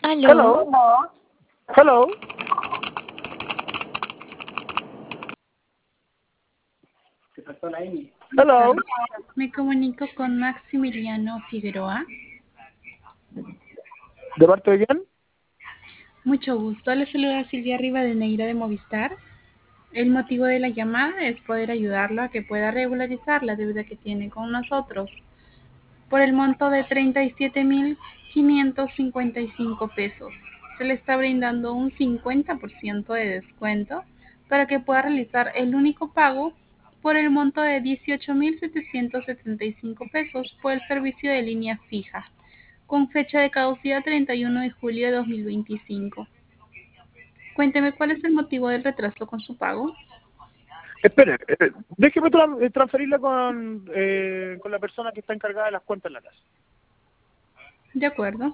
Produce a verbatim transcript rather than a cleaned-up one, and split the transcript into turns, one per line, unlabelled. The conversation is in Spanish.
Aló,
Hello. Hello.
Buenas
Hello.
tardes. Me comunico con Maximiliano Figueroa.
¿De parte de quién?
Mucho gusto. Le saluda Silvia Rivadeneira de Movistar. El motivo de la llamada es poder ayudarlo a que pueda regularizar la deuda que tiene con nosotros por el monto de treinta y siete mil quinientos cincuenta y cinco pesos. Se le está brindando un cincuenta por ciento de descuento para que pueda realizar el único pago por el monto de dieciocho mil setecientos setenta y cinco pesos por el servicio de línea fija, con fecha de caducidad treinta y uno de julio de dos mil veinticinco. Cuénteme cuál es el motivo del retraso con su pago.
Espere, eh, déjeme tra- eh, transferirla con, eh, con la persona que está encargada de las cuentas en la casa.
De acuerdo.